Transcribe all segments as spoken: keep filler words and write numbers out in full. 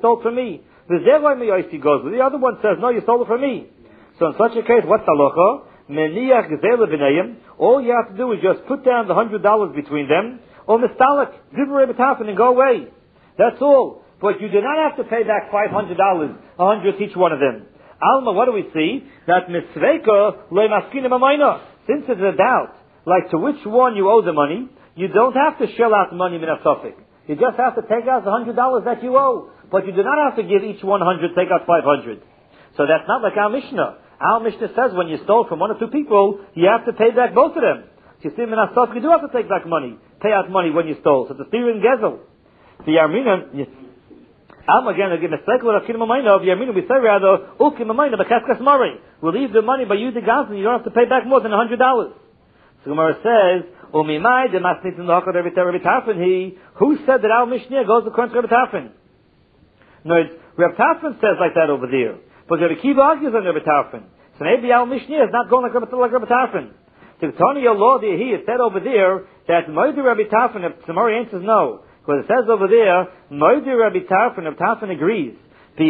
stole from me. The other one says, no, you stole it from me. So in such a case, what's halacha? Meniach gezela b'neiim. All you have to do is just put down the hundred dollars between them, or mistalik, divrei b'tafin, and go away. That's all. But you do not have to pay back five hundred dollars, a hundred each one of them. Alma, what do we see? That misveka le maskinim amayna. Since it's a doubt, like to which one you owe the money, you don't have to shell out the money min asafik. You just have to take out the hundred dollars that you owe. But you do not have to give each one hundred, take out five hundred. So that's not like our Mishnah. Our Mishnah says when you stole from one or two people, you have to pay back both of them. So you see, min asafik, you do have to take back money, pay out money when you stole. So it's a steer in gezel. The Yarmina, Alma again, again, the cycle of Kim Mamayna of Yarmina, we say rather, Ukim Mamayna, Bekaskas Mari. We'll leave the money by you, the Gazan, you don't have to pay back more than a hundred dollars. So Gemara says, Umimai, the Masnit in the Hakad Rebbe Tarfin, he, who said that our Mishnah goes according to Rebbe Tarfin? No, it's, Rebbe Tarfin says like that over there. But Rebbe Kiva argues on Rebbe Tarfin. So maybe our Mishnah is not going like Rebbe, like Rebbe Tarfin. To Tony law there, he, it said over there, that Moed Rebbe Tarfin, if Samari answers no, because it says over there, Moed Rebbe Tarfin, if Tarfin agrees, so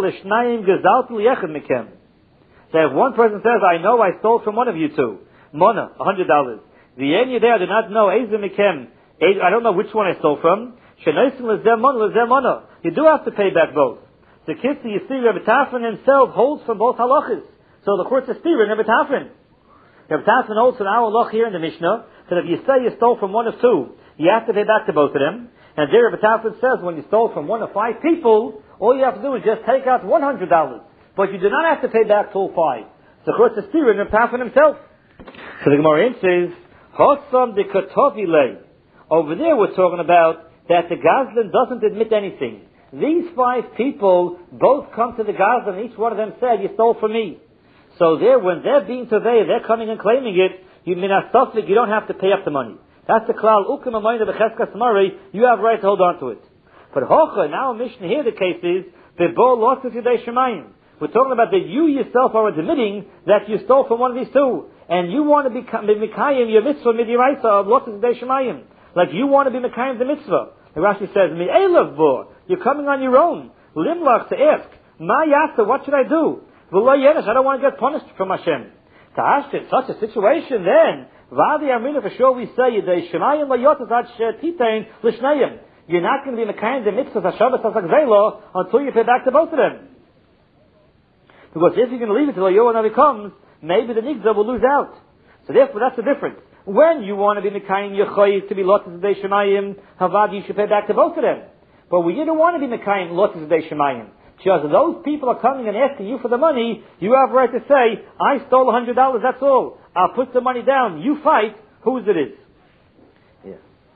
if one person says, I know I stole from one of you two, Mona, a hundred dollars. The end you there do not know, I don't know which one I stole from. You do have to pay back both. The kids, you see, Rebbe Tarfin himself holds from both halachas. So the court's a steer in Rebbe Tarfin. Rebbe Tarfin holds from our halach here in the Mishnah, that if you say you stole from one of two, you have to pay back to both of them. And there Rebbe Tarfin says when you stole from one of five people, all you have to do is just take out one hundred dollars. But you do not have to pay back to all five. So the court's a steer in Rebbe Tarfin himself. So the Gemara says, Hossam de Katovile. Over there we're talking about that the Gazlan doesn't admit anything. These five people both come to the Gazlan and each one of them said, you stole from me. So there, when they're being today, they're coming and claiming it, you minastofik, you don't have to pay up the money. That's the klal, ukim amayna b'cheskas mari, you have right to hold on to it. But hocha, now Mishnah here the case is, the bo lost of yudei shemayim. We're talking about that you yourself are admitting that you stole from one of these two. And you want to be Mikayim your mitzvah midiraisa of Lotus Dei Shemayim. Like you want to be Mikayim the mitzvah. The Rashi says, Mi'elav bo, you're coming on your own. Limlach to ask, Ma yasa, what should I do? V'lo yeresh, I don't want to get punished from Hashem. Ta'ashti, in such a situation, then, V'adi Amrina, for sure we say, Dei Shemayim layotas ad she'titain l'shnayim. You're not going to be Mikayim the mitzvah Hashavas Hasakzelo until you pay back to both of them. Because if you're going to leave it till Yoel comes, maybe the Nigza will lose out. So therefore, that's the difference. When you want to be Mekayim Yechoy to be Lotus Dei Shemayim, Havad, you should pay back to both of them. But when you don't want to be Mekayim Lotus Dei Shemayim, just those people are coming and asking you for the money, you have a right to say, I stole a hundred dollars, that's all. I'll put the money down. You fight whose it is. Yeah.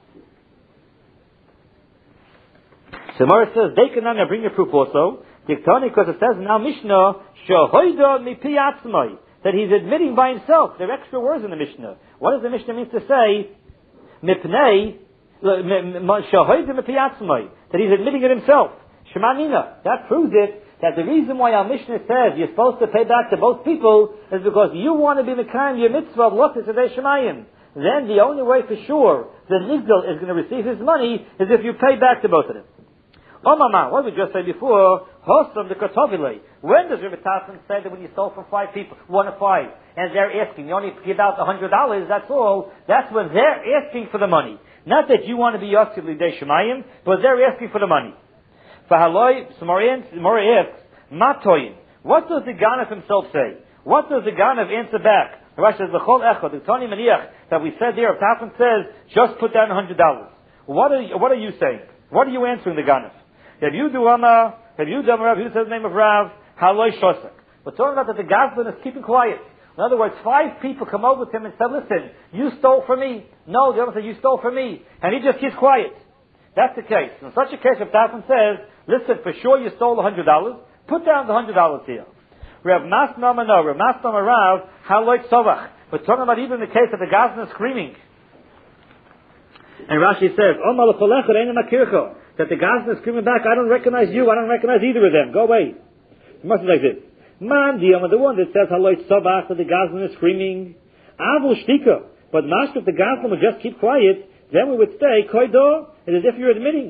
So Mara says, they can now bring a proof also. Diktoni, because it says now Mishnah, Shahoida mipi atzmai, that he's admitting by himself. There are extra words in the Mishnah. What does the Mishnah mean to say? Mipnei, Shahoida mipi atzmai, that he's admitting it himself. Shemanina, that proves it, that the reason why our Mishnah says you're supposed to pay back to both people is because you want to be the kind of your mitzvah of Lotus Dei Shemayim. Then the only way for sure the Nigdal is going to receive his money is if you pay back to both of them. Oh mama, what did we just say before? Hosam the Katovile. When does Rebbe Tarfin say that when you stole from five people, one of five, and they're asking, you only give out a hundred dollars, that's all, that's when they're asking for the money. Not that you want to be Yosef L'dei Shemayim, but they're asking for the money. Fahaloi, Mori asks, Matoyin. What does the Ganav himself say? What does the Ganav answer back? The Rashi says, L'chol echad, the Toni Maniach, that we said there, Tarfin says, just put down a hundred dollars. What are you, what are you saying? What are you answering the Ganav? Have you do Amma, have you done Rav, who says the name of Rav, Haloi Shosek. We're talking about that the Gazlan is keeping quiet. In other words, five people come over to him and said, listen, you stole from me. No, the other said, you stole from me. And he just keeps quiet. That's the case. In such a case, if Tarfin says, listen, for sure you stole a hundred dollars, put down the hundred dollars here. Rav Masna Mano, Rav Masna Rav, Haloi Tzovach. We're talking about even the case of the Gazlan is screaming. And Rashi says, Oh Malacholecha Reina Makircho. That the Gazlan is screaming back, I don't recognize you, I don't recognize either of them, go away. It must be like this. Man, the the one that says, Haloi Tzobach, that the Gazlan is screaming, Avul Shtika. But Master, if the Gazlan would just keep quiet, then we would say, Koido, it is as if you're admitting.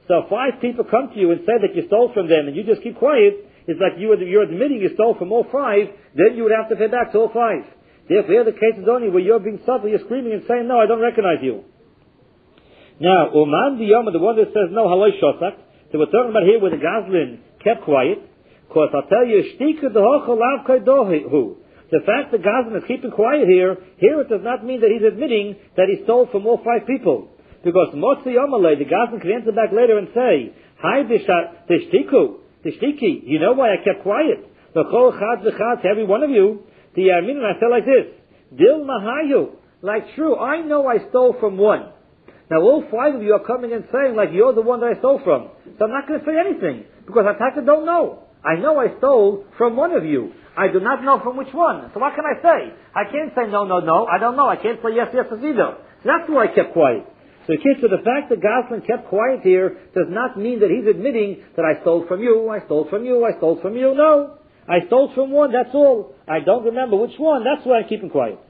So if five people come to you and say that you stole from them and you just keep quiet, it's like you, you're admitting you stole from all five, then you would have to pay back to all five. Therefore, here the case is only where you're being subtle, you're screaming and saying, no, I don't recognize you. Now, Uman the Yom, the one that says no, haloi shosak, so we're talking about here where the Goslin kept quiet, because I'll tell you, shtika dehocha lav kaidohu. The fact that Goslin is keeping quiet here, here it does not mean that he's admitting that he stole from all five people. Because Motzi Yomalei, the Goslin can answer back later and say, Hi Tishtiku, Tishtiki, you know why I kept quiet? The Chol Chad V'Chad, to every one of you, the Yamin, and I said like this, Dil Mahayu, like true, I know I stole from one. Now all five of you are coming and saying like you're the one that I stole from. So I'm not going to say anything, because I don't know. I know I stole from one of you. I do not know from which one. So what can I say? I can't say no, no, no. I don't know. I can't say yes, yes, either. So that's why I kept quiet. So kids, so the fact that Goslin kept quiet here does not mean that he's admitting that I stole from you, I stole from you, I stole from you. No. I stole from one, that's all. I don't remember which one. That's why I'm keeping quiet.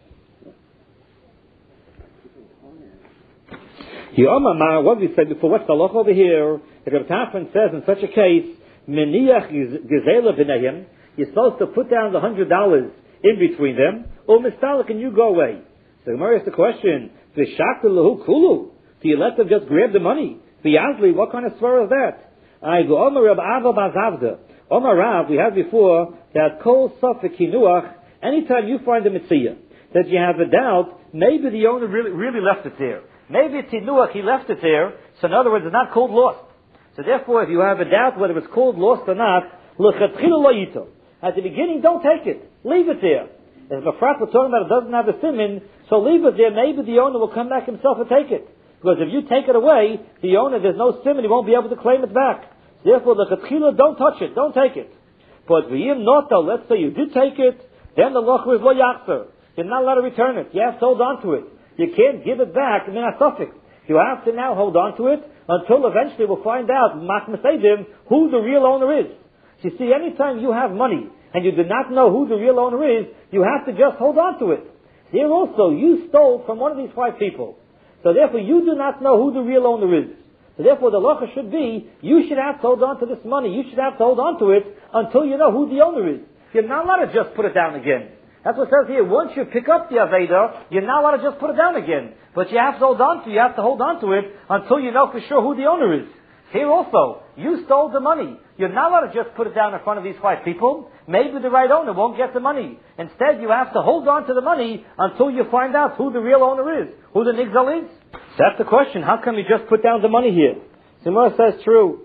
What we said before, what's the law over here? The Rebbe Tarfon says in such a case, Meniach Gezela B'nehim, you're supposed to put down the hundred dollars in between them, or Mistalik and you go away. So Gemara asks the question, V'shakta lahu kulu, do you let them just grab the money? V'yazli, what kind of svara is that? I go, Omar Rab Ava Bazavda. Omar Rav, we had before, that Kol Safek Kinuach, anytime you find a mitzvah, that you have a doubt, maybe the owner really, really left it there. Maybe it's Kinuach, he left it there, so in other words, it's not called lost. So therefore, if you have a doubt whether it's called lost or not, at the beginning, don't take it. Leave it there. As Bafrat was talking about, it doesn't have a simin, so leave it there. Maybe the owner will come back himself and take it. Because if you take it away, the owner, there's no simin, he won't be able to claim it back. Therefore, the chetchila, don't touch it, don't take it. But v'yim nota, let's say you did take it, then the loch is lo yachzer. You're not allowed to return it. You have to hold on to it. You can't give it back, min asafik. You have to now hold on to it until eventually we'll find out, who the real owner is. You see, anytime you have money and you do not know who the real owner is, you have to just hold on to it. Here also, you stole from one of these five people. So therefore, you do not know who the real owner is. So therefore, the locha should be, you should have to hold on to this money. You should have to hold on to it until you know who the owner is. You're not allowed to just put it down again. That's what it says here. Once you pick up the Aveda, you're not allowed to just put it down again. But you have to hold on to, you have to hold on to it until you know for sure who the owner is. Here also, you stole the money. You're not allowed to just put it down in front of these five people. Maybe the right owner won't get the money. Instead, you have to hold on to the money until you find out who the real owner is, who the nigzal is. That's the question. How come you just put down the money here? Simura says true.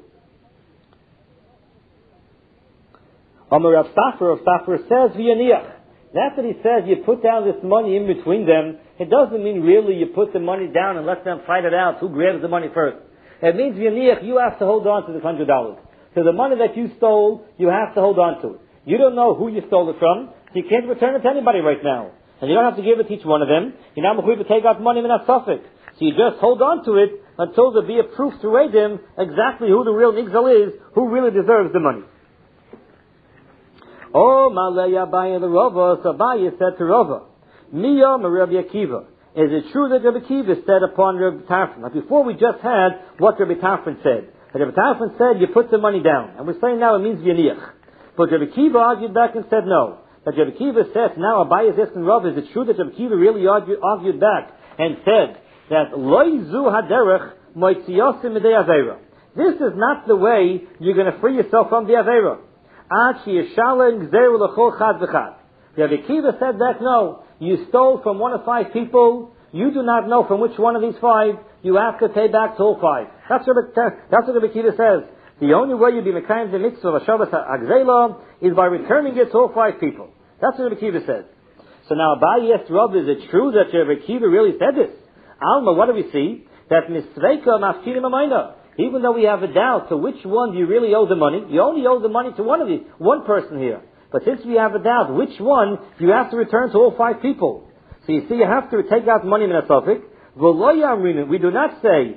Amar Rav Safra, Rav Safra says v'yaniach. That's what he says, you put down this money in between them. It doesn't mean really you put the money down and let them fight it out. Who grabs the money first? It means v'yaniach, you have to hold on to this hundred dollars. So the money that you stole, you have to hold on to it. You don't know who you stole it from, so you can't return it to anybody right now. And you don't have to give it to each one of them. You're not going to take out money in that suffix. So you just hold on to it until there be a proof to aid him exactly who the real nigzal is, who really deserves the money. Oh, Malay Abaye the Rava, so Abaye said to Rava, Miya Rabbi Akiva. Is it true that Rabbi Akiva said upon Rabbi Tarfon? Now before we just had what Rabbi Tarfon said. Rabbi Tarfon said you put the money down. And we're saying now it means yaniach. But Rabbi Akiva argued back and said no. But Rabbi Akiva says, now Abaye is asking Rav, is it true that Rabbi Akiva really argued, argued back and said that Loi zu haderech moitziyosim midei avera. This is not the way you're going to free yourself from the avera. Ad ki yishalem gzeru l'chol chad v'chad. Rabbi Akiva said that no, you stole from one of five people, you do not know from which one of these five, you have to pay back to all five. That's what, that's what Rabbi Akiva says. The only way you'll be mekayim the mitzvah of Hashavas HaGzela is by returning it to all five people. That's what Rabbi Akiva says. So now Abaye asked Rav, is it true that Rabbi Akiva really said this? Alma, what do we see? That misveika mafkirim amayna. Even though we have a doubt to which one do you really owe the money, you only owe the money to one of these, one person here. But since we have a doubt, which one you have to return to all five people? So you see, you have to take out money in a suffix. We do not say,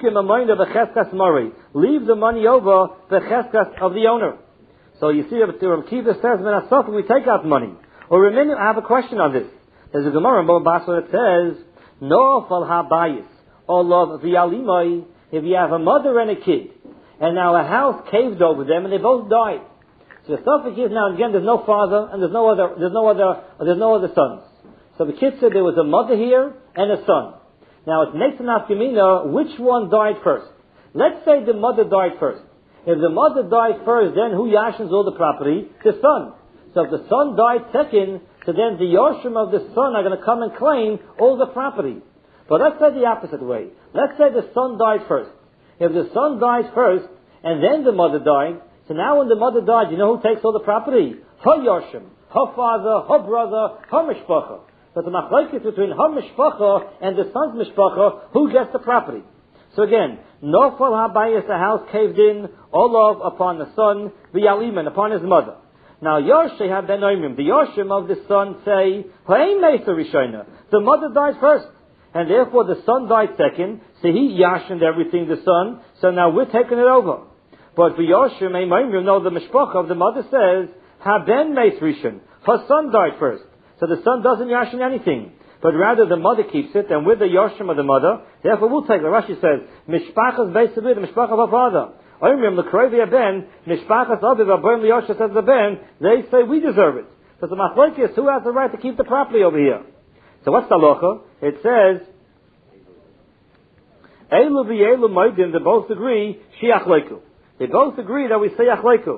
leave the money over the cheskas of the owner. So you see, Rav Akiva says, we take out money. Or a minute, I have a question on this. There's a Gemara in Baba Basra that says, no fal habayis, or love v'yalimai. if you have a mother and a kid, and now a house caved over them and they both died. So the suffix is now again there's no father and there's no other there's no other there's no other sons. So the kid said there was a mother here and a son. Now it makes an afkamina which one died first. Let's say the mother died first. If the mother died first, then who yashins all the property? The son. So if the son died second, so then the Yoshim of the son are going to come and claim all the property. But let's say the opposite way. Let's say the son died first. If the son died first, and then the mother died, so now when the mother died, you know who takes all the property? Her Yoshim, her father, her brother, her mishpacha. But the machlokes between her mishpacha and the son's mishpacha, who gets the property? So again, Nofal habayis, the house caved in, Olav upon the son, v'yaliman, upon his mother. Now Yoshei have ben Oimrim, the Yoshim of the son say, Ha'im meisa rishona, the mother died first, and therefore the son died second, so he yashined everything, the son, so now we're taking it over. But for Yoshim, Ha'im Oimrim, no, the mishpacha of the mother says, Ha-ben meis rishon, her son died first, so the son doesn't yashin anything. But rather the mother keeps it, and with the Yoshim of the mother, therefore we'll take it. Rashi says, Mishpachas beis the Mishpach of her father. Oimrim, l'kroivi ben, Mishpachas aviv, aboim l'Yoshim says the ben, they say we deserve it. So the machlokes, who has the right to keep the property over here? So what's the halacha? It says, Eilu v'Eilu moedim, they both agree, shiach leiku. They both agree that we say achleiku.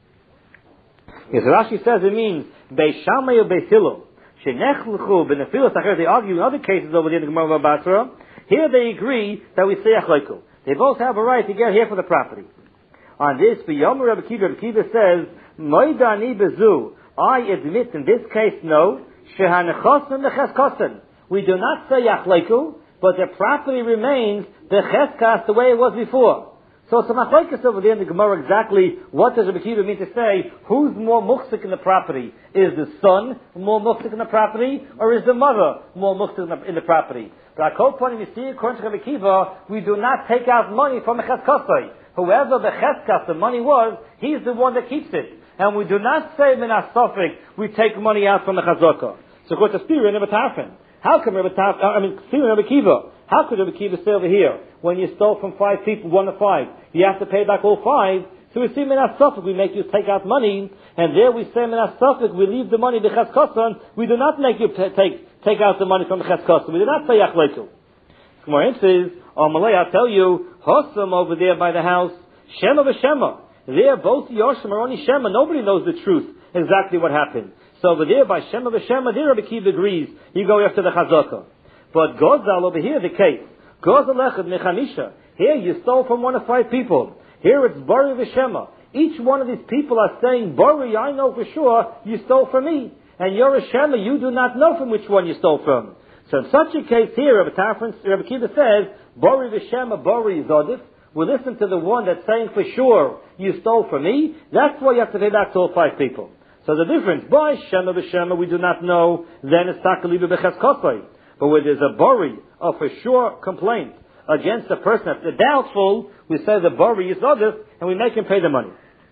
Yes, Rashi says it means, Beis Shammai or Beis Hillel. They argue in other cases over there in the Gemara of Basra. Here they agree that we say achleiku. They both have a right to get here for the property. On this, B'yomer Rabbi Kiva, Rabbi Kiva says, Moidani bezu. I admit in this case, no. Shehanechosen lecheskosen. We do not say achleiku, but the property remains the cheskas the way it was before. So it's a machlokes over there in the Gemara exactly what does Rabbi Kiva mean to say, who's more muksik in the property? Is the son more muksik in the property, or is the mother more muksik in the, in the property? But our point you see, according to Rabbi Kiva, we do not take out money from the cheskasai. Whoever the cheskas, the money was, he's the one that keeps it. And we do not say in our suffix, we take money out from the chazaka. So according to Spira, never tarfin. How come Rabbi Taf, I mean, Spira, Rabbi Kiva, how could Rabbi Kiva say over here, when you stole from five people, one to five, you have to pay back all five? So we see in our suffix, we make you take out money, and there we say in our suffix, we leave the money the cheskosan, we do not make you t- take take out the money from the cheskosan. We do not say achleiku. Gemara says, oh Malay, I'll tell you, Hossam over there by the house, Shema v'Shema. There, both Yoshim are only Shema. Nobody knows the truth, exactly what happened. So over there by Shema v'Shema, there Rabbi Kiva agrees, you go after the chazaka. But Gozal over here, the case, Gozal echad mechamisha. Here you stole from one of five people. Here it's Bari v'Shema. Each one of these people are saying, Bari, I know for sure you stole from me. And you're a Shema, you do not know from which one you stole from. So in such a case here, Rabbi Tarfon, Rabbi Kiva says, Bari v'Shema, Bari is Odif. We listen to the one that's saying for sure you stole from me. That's why you have to pay back to all five people. So the difference, by Shema v'Shema, we do not know, then it's Takaliba b'Cheskotai. But where there's a Bari, a for sure complaint, against a person that's doubtful, we say the Bari is Odif, and we make him pay the money.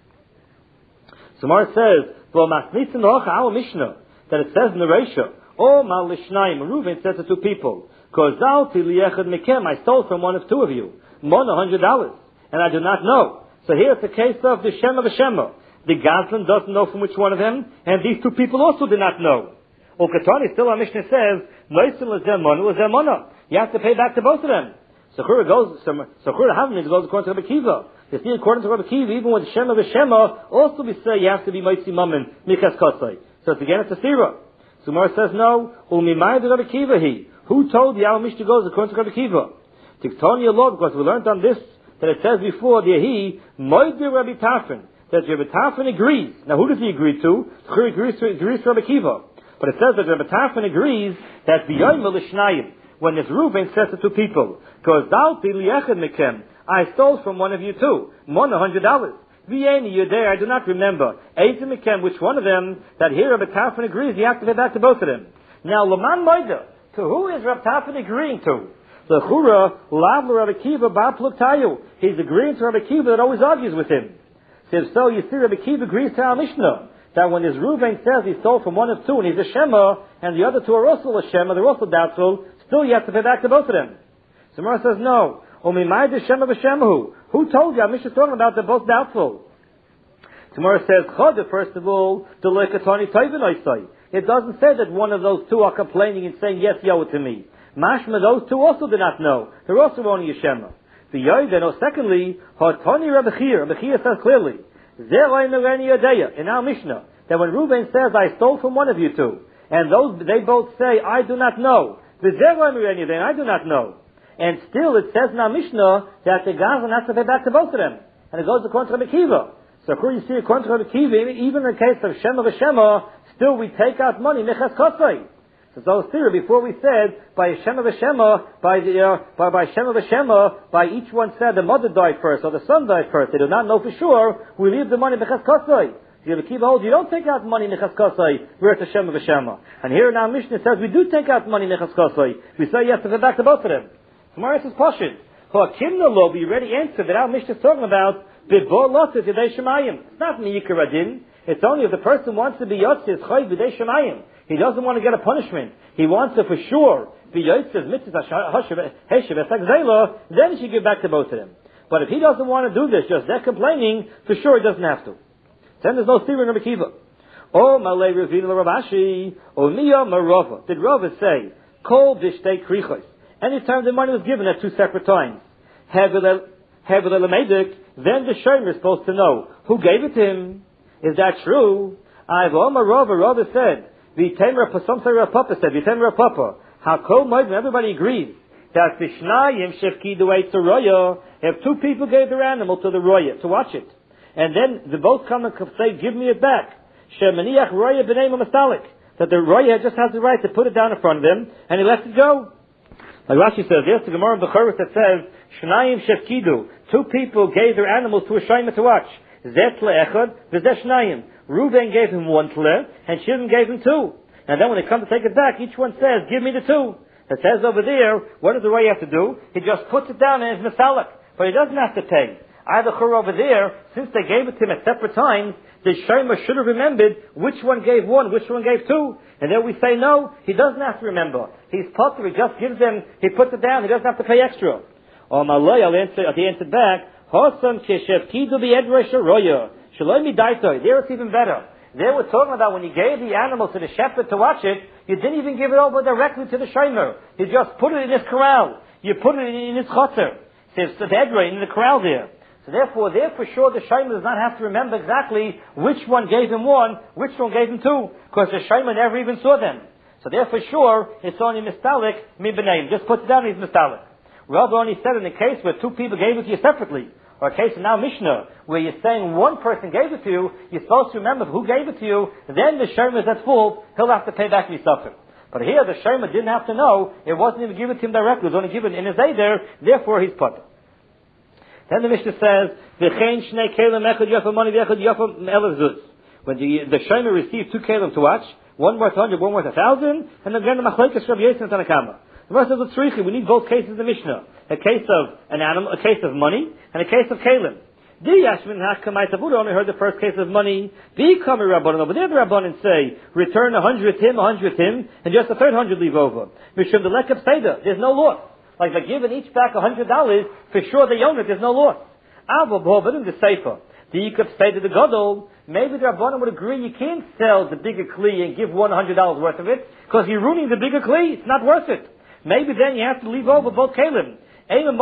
So Mar says, our Mishnah, that it says in the ratio, O Mal Lishnayim, Reuven says to two people, Kozalti liyechad mikem, I stole from one of two of you, mon a hundred dollars, and I do not know. So here's the case of the Shema v'Shema. The Gazlan doesn't know from which one of them, and these two people also do not know. O Katani, still our Mishnah says, Noisim l'zem monu l'zem mona. You have to pay back to both of them. So Chura goes, so Chura Havmin goes according to Rabbi Kiva. You see, according to Rabbi Kiva, even with Shema v'Shema, also we say you have to be Moitzi Mammon, Mikas Kotzai. So it's again, it's a Sira. So Mar says no, Umimai de Rabbi Kiva he. Who told the our Mishnah goes according to Rabbi Kiva? Tiktoni Allah, because we learned on this, that it says before, the he, Moide Rabbi Tarfon, that Rabbi Tarfon agrees. Now who does he agree to? Chura agrees to, agrees to Rabbi Kiva. But it says that Rabbi Tarfon agrees that B'yoyim l'shnayim, when this Reuven says to two people, Kozalti liyechad mikem, I stole from one of you too, mon a hundred dollars. V'yeni, you're there, I do not remember. Eitzim mikem, which one of them, that here Rabbi Tarfon agrees, you have to pay back to both of them. Now, Laman Moida, to who is Rabbi Tarfon agreeing to? The Chura, Lav Rabbi Kiva, Bar Pluktayu. He's agreeing to Rabbi Kiva that always argues with him. So if so, you see Rabbi Kiva agrees to our Mishnah, that when this Reuven says he stole from one of two, and he's a Shema, and the other two are also a Shema, they're also doubtful, still you have to pay back to both of them. So Mara says, no. Who told you? Mishnah is talking about they're both doubtful. Tomorrow says, Chod, first of all, it doesn't say that one of those two are complaining and saying, yes, yo it to me. Mashma, those two also do not know. They're also only Yeshema. The Yoiden, or secondly, Hotoni Rabechir. Rabechir says clearly, in our Mishnah, that when Reuben says, I stole from one of you two, and those, they both say, I do not know. The then I do not know. And still it says in our Mishnah that the Gazan has to pay back to both of them. And it goes according to Rabbi Kiva. So here you see according to Rabbi Kiva, even in the case of Shema v'Shema, still we take out money, Mechas Kosai. So those theory, before we said, by Shema v'Shema, by the, uh, by, by Shema v'Shema, by each one said the mother died first, or the son died first, they do not know for sure, we leave the money Mechas Kosai. So Rabbi Kiva holds, you don't take out money Mechas Kosai, we're at the Shema v'Shema. And here in our Mishnah it says, we do take out money Mechas Kosai. We say yes to go back to both of them. Tomorrow this is Pashid. For Kimna law, we already answered that our Mishnah is talking about B'bo Lotzit Yidei Shemayim. It's not Miyikar Adin. It's only if the person wants to be Yotzit Choy B'dei Shemayim. He doesn't want to get a punishment. He wants to for sure be Yotzit Mitzvah Heshev Esek Zayla. Then he should give back to both of them. But if he doesn't want to do this, just they're complaining, for sure he doesn't have to. Then there's no theory in Rabbi Kiva. O Malay Ravina Ravashi. O Miya Marava. Did Rava say Kol Bishtei Krichos? Anytime the money was given at two separate times. Hevel Elamedik, then the Shomer is supposed to know who gave it to him. Is that true? I've Omar Rava, Rava said, V'temer, some say Rav Papa said, V'temer Rav Papa, Hakol Moed, everybody agrees that the Shnayim Shefkidu Eitz Roya, if two people gave their animal to the Roya, to watch it, and then they both come and say, give me it back. Shemaniach Roya B'nei Mastalik, that the Roya just has the right to put it down in front of him, and he lets it go. Like Rashi says, yes, the Gemara in Bechoros that says, Shnayim Shefkidu, two people gave their animals to a Shomer to watch. Zet le'echad, v'zeh Shnayim. Reuben gave him one tle, and Shimon gave him two. And then when they come to take it back, each one says, give me the two. It says over there, what does the Roy have to do? He just puts it down in his Masalik, but he doesn't have to pay. Either Chur over there, since they gave it to him at separate times, the Shomer should have remembered which one gave one, which one gave two. And then we say, no, he doesn't have to remember. He's potter, he just gives them, he puts it down, he doesn't have to pay extra. Or Malay, I'll answer, he answered back, Hosam keshev kidu b'edresh roya. Shalom midaitoi. There it's even better. There we're talking about when you gave the animal to the shepherd to watch it, you didn't even give it over directly to the Shomer. You just put it in his corral. You put it in his chotzer. Says the edrei in the corral there. So therefore, there for sure the Shomer does not have to remember exactly which one gave him one, which one gave him two, because the Shomer never even saw them. So there for sure, it's only mistalik mi b'neim. Just put it down, he's mistalik. Rav only said in the case where two people gave it to you separately, or a case in now Mishnah, where you're saying one person gave it to you, you're supposed to remember who gave it to you, then the Shomer is at fault, he'll have to pay back the suffer. But here the Shomer didn't have to know, it wasn't even given to him directly, it was only given in his Eider, therefore he's put. Then the Mishnah says, V'chein shnei kelim echad yafam money v'echad yafam elav zuz. When the, the Shomer received two kelim to watch, one worth a hundred, one worth a thousand, and then the machlekes Rabbi Yosef and Tanakama. The rest of the tzrichi, we need both cases in the Mishnah. A case of an animal, a case of money, and a case of kelim. The Yashmin Hakamayta Buddha only heard the first case of money. The Kami Rabbanan, over there the Rabbanan say, return a hundred him, a hundred him, and just a third hundred leave over. Mishum the Lekab Seder, there's no loss. Like they're giving each back a hundred dollars, for sure they own it, there's no loss. Ava Bovad in the Sefer. The Yikab Seder the Gadol, maybe the Rabbanan would agree you can't sell the bigger Kli and give one hundred dollars worth of it, because you're ruining the bigger Kli, it's not worth it. Maybe then you have to leave over both Kalim. Maybe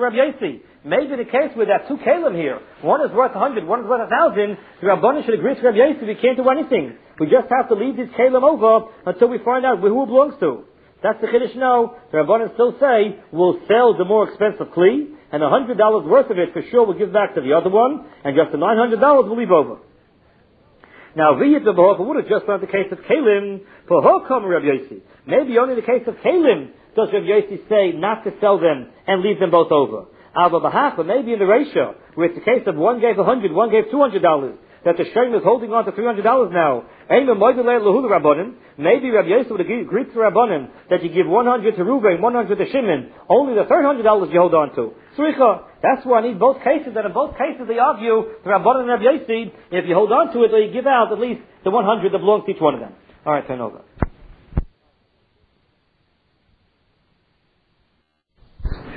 the case where there are two Kalim here, one is worth a hundred, one is worth a thousand, the Rabbanan should agree to Rabbi Yosef, we can't do anything. We just have to leave this Kalim over until we find out who it belongs to. That's the Chiddush no. The Rabbanan still say, we'll sell the more expensive Kli, and a hundred dollars worth of it for sure we'll give back to the other one, and just the nine hundred dollars we'll leave over. Now, V'yit the Bahofa would have just learned the case of Kalim, for Hokam Rabbi Yosef. Maybe only the case of Kalim does Rabbi Yosef say not to sell them and leave them both over. Alba Bahafa, maybe in the ratio, where it's the case of one gave a hundred, one gave two hundred dollars, that the Shomer is holding on to three hundred dollars now. Maybe Rabbi Yosef would agree to Rabbanim that you give one hundred to Reuben, one hundred to Shimon, only the third hundred dollars you hold on to. Sricha, that's why I need both cases, and in both cases they argue, the Rabbanim and Rabbi Yosef, if you hold on to it, or you give out at least the one hundred that belongs to each one of them. Alright, turn over.